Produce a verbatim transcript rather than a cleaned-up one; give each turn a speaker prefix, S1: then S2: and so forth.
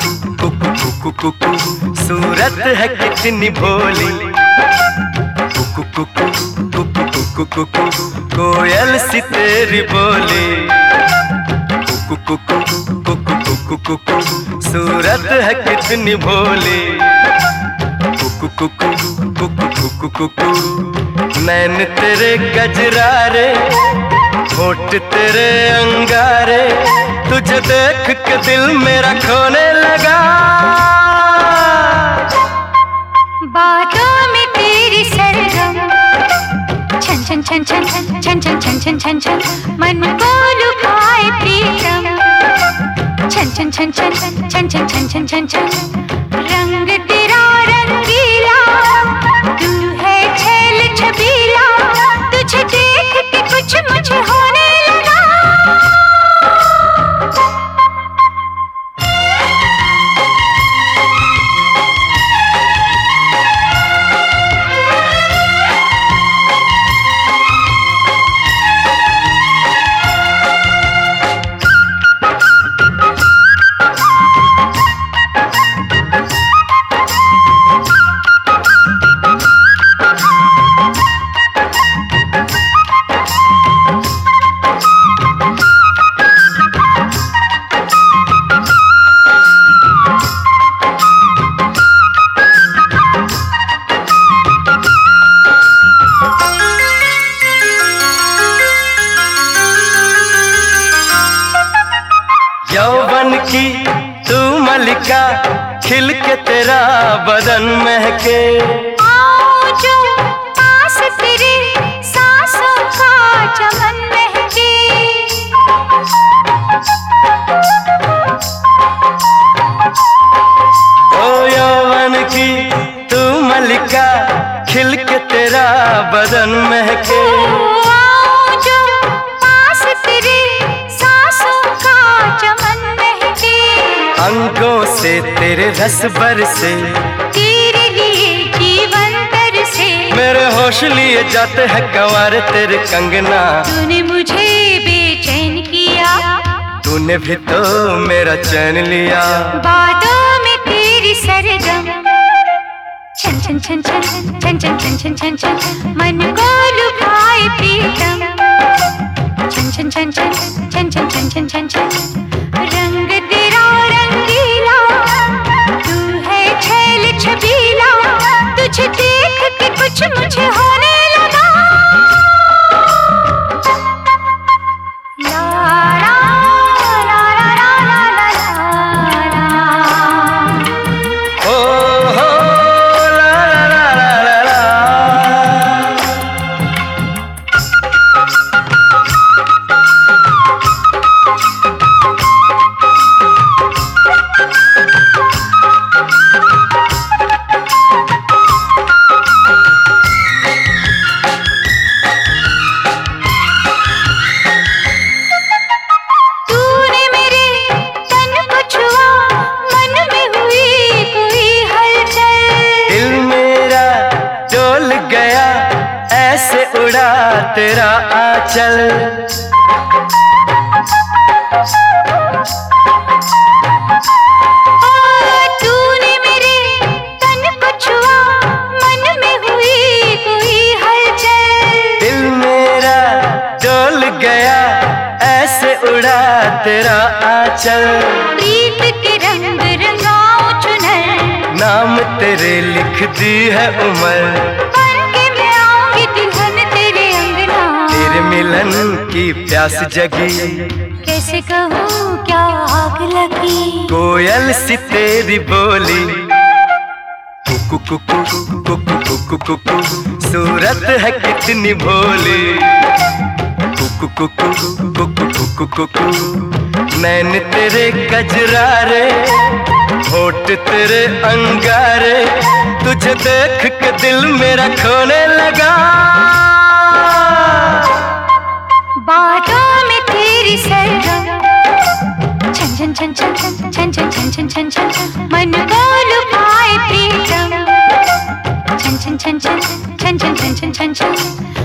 S1: कुकु कुकु सूरत है कितनी भोली। कुकु कुकु कुकु कुकु कुकु कोयल सी तेरी बोली। कुकु कुकु कुकु कुकु कुकु सूरत है कितनी भोली। कुकु कुकु कुकु कुकु कुकु नैन तेरे गजरारे, होठ तेरे अंगारे, तुझे देख के दिल मेरा खोने लगा।
S2: बातों में तेरी सरगम, छन छन छन छन छन छन छन छन छन छन मन को लुभाए प्रीतम। छन छन छन छन छन छन छन छन छन छन रंग तेरा रंगीला, तू है छेल छबीला, तुझे देख के कुछ मुझे होने लगा।
S1: यौवन की तू मलिका, खिल के तेरा बदन महके।
S2: आओ जो पास तेरे सांसों का चमन महके।
S1: ओ यौवन की तू मलिका, खिल के तेरा बदन महके। अंगों से तेरे रस बरसे,
S2: तेरे लिए जीवन तरसे।
S1: मेरे होश लिए जाते हैं कंवार तेरे कंगना।
S2: तूने मुझे बेचैन किया,
S1: तूने भी तो मेरा चैन लिया।
S2: बातों में तेरी सरगम, छन छन छन छन छन छन छन छन छन छन मन को लुभाए प्रीतम। छन छन छन छन छन छन छन छन छन छन रंग तेरा रंगीला, तू है छेल छबीला, तुझे देख के कुछ मुझे होने लगा। ला ला ला ला ला ला ला।
S1: ओ हो ला ला ला ला ला। ऐसे उड़ा तेरा आंचल,
S2: तूने मेरे तन को छुआ, मन में हुई कोई हलचल।
S1: दिल मेरा डोल गया, ऐसे उड़ा तेरा आंचल।
S2: प्रीत के रंग रंगाओ चुनर,
S1: नाम तेरे लिख दी है उम्र। मिलन की प्यास जगी,
S2: कैसे कहूँ क्या आग लगी।
S1: कोयल सी तेरी बोली। कुकु कुकु कुकु कुकु कुकु सूरत है कितनी भोली। कुकु कुकु कुकु कुकु कुकु नैन तेरे गजरारे, होठ तेरे अंगारे, तुझे देख के दिल मेरा खोने लगा।
S2: बातों में तेरी सरगम, छन छन छन छन छन छन छन छन छन छन मन को लुभाए प्रीतम। छन छन छन छन छन छन छन छन छन